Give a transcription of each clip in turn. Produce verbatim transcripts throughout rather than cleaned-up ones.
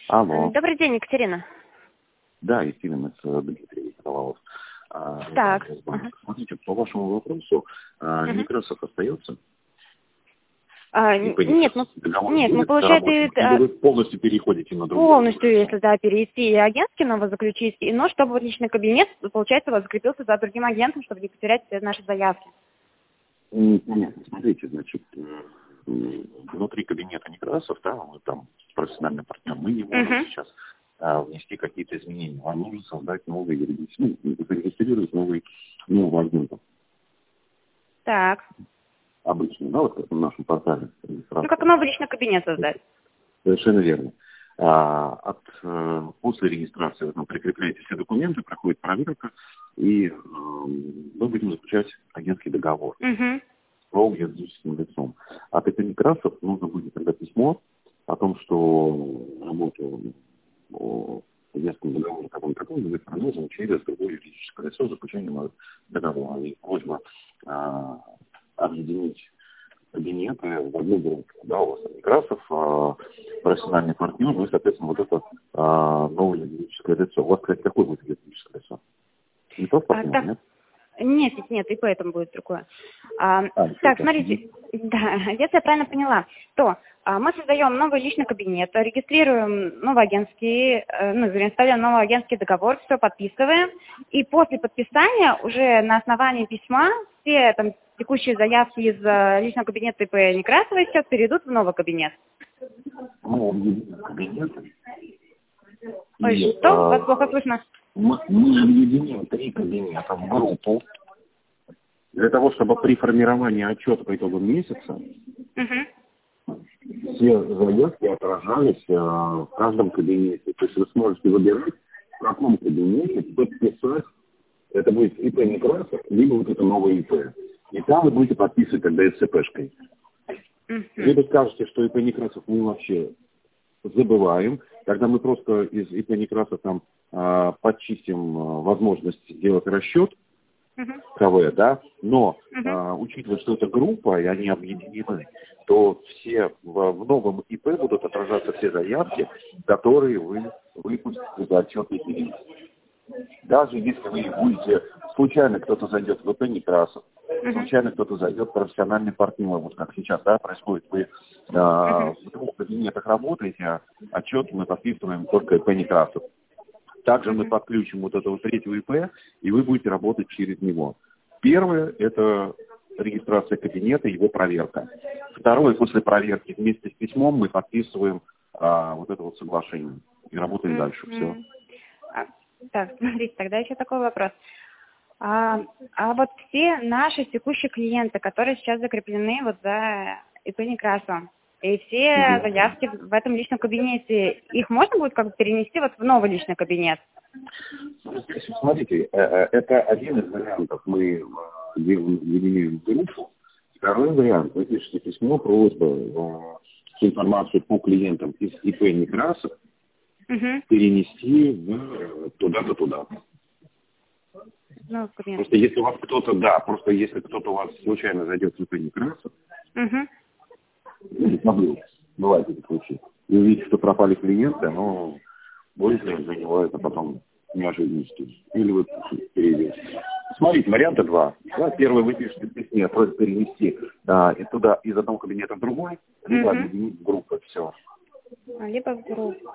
Алло. Добрый день, Екатерина. Да, Екатерина, это Дмитрий Николаев. Так. Ага. Смотрите, по вашему вопросу, а, Угу. Некрасов остается? А, И нет, мы, нет, мы, получается, Или это, вы полностью переходите на другую? полностью, если, да, перевести и агентский номер заключить, и, но чтобы вот личный кабинет, получается, вот закрепился за другим агентом, чтобы не потерять все наши заявки. Понятно. Смотрите, значит, м, внутри кабинета Некрасов, да, мы там профессиональный партнер, мы не можем Угу. сейчас а, внести какие-то изменения. Вам нужно создать новый юридический, ну, зарегистрировать новый, нового агента. Так. Обычно, да, вот как на нашем портале. Ну, как новый личный кабинет создать. Совершенно верно. А, от, э, после регистрации вы там прикрепляете все документы, проходит проверка, и э, мы будем заключать агентский договор Угу. с новым юридическим лицом. От этой Некрасов нужно будет тогда письмо о том, что работу о агентском договоре таком таком будет продолжена через другое юридическое лицо с заключением договора. И просьба а, объединить кабинеты в одну группу. Да, у вас Некрасов, а, профессиональный партнер, ну и, соответственно, вот это а, новое юридическое лицо. У вас, кстати, какое будет юридическое лицо? Не то партнер, А, так. нет? Нет, нет, нет, и поэтому будет другое. А, А, так, это. смотрите, да, если я правильно поняла, то а, мы создаем новый личный кабинет, регистрируем новый агентский, э, ну, вернее, составляем новый агентский договор, все подписываем, и после подписания уже на основании письма все там текущие заявки из э, личного кабинета ИП Некрасовой сейчас перейдут в новый кабинет. Ну, объединим кабинеты. Ой, И, что? а, Вас плохо слышно? мы, мы объединим три кабинета в группу для того, чтобы при формировании отчета по итогам месяца Угу. все заявки отражались э, в каждом кабинете. То есть вы сможете выбирать, в каком кабинете подписать. Это будет ИП Некрасов, либо вот это новое ИП. И там вы будете подписывать тогда СЦПшкой. Угу. Либо скажете, что ИП Некрасов мы вообще забываем, тогда мы просто из ИП Некрасов там э, подчистим э, возможность сделать расчет Угу. КВ, да, но Угу. э, учитывая, что это группа, и они объединены, то все в, в новом ИП будут отражаться все заявки, которые вы выпустите за отчетный период. Даже если вы будете, случайно кто-то зайдет в ИП Некрасов, Угу. случайно кто-то зайдет в профессиональный партнер, вот как сейчас, да, происходит, вы э, в двух кабинетах работаете, а отчет мы подписываем только ИП Некрасов. Также мы подключим вот этого третьего ИП, и вы будете работать через него. Первое – это регистрация кабинета, его проверка. Второе – после проверки вместе с письмом мы подписываем а, вот это вот соглашение и работаем Мгм. дальше. Все. А, так, смотрите, тогда еще такой вопрос. А, а вот все наши текущие клиенты, которые сейчас закреплены вот за ИП Некрасова, и все Мгм. заявки в этом личном кабинете, их можно будет как бы перенести вот в новый личный кабинет? Здесь, смотрите, э, э, это один из вариантов. Мы э, делим группу. Второй вариант. Вы пишете письмо, просьба э, с информацией по клиентам из ИП Некрасов Угу. перенести в, э, туда-то, туда. Ну, кабинет. Просто если у вас кто-то, да, просто если кто-то у вас случайно зайдет в ИП Некрасов, Угу. ну, забыл, бывает такие случаи, и увидите, что пропали клиенты, но будет ли для него это потом неожиданностью? Или вы перейдете? Смотрите, варианта два. Да, первый вы пишете в письме, просьба перенести а, и туда из одного кабинета в другой, либо Мгм. объединить в группы, все. Либо в группу.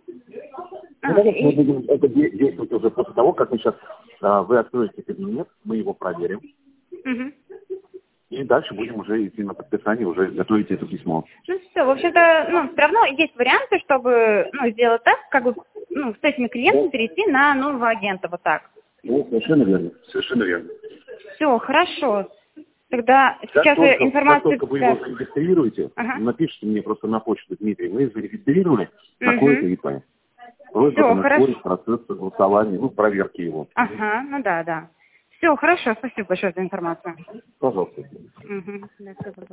А, Ну, давайте мы и- будем это де- действовать уже после того, как мы сейчас, а, вы откроете кабинет, мы его проверим, Мгм. и дальше будем уже идти на подписание, уже готовить это письмо. Ну все, в общем-то, ну, все равно есть варианты, чтобы, ну, сделать так, как бы, ну, с этими клиентами перейти на нового агента, вот так. Ну, совершенно верно, совершенно верно. Все, хорошо. Тогда Как сейчас только, как информацию... только вы его зарегистрируете, Ага. напишите мне просто на почту, Дмитрий, мы зарегистрировали Мгм. такое-то ИП. Просьба Всё, там хорошо. ускорить процесс согласования, ну, проверки его. Ага, ну да, да. Все, хорошо, спасибо большое за информацию. Пожалуйста. Угу.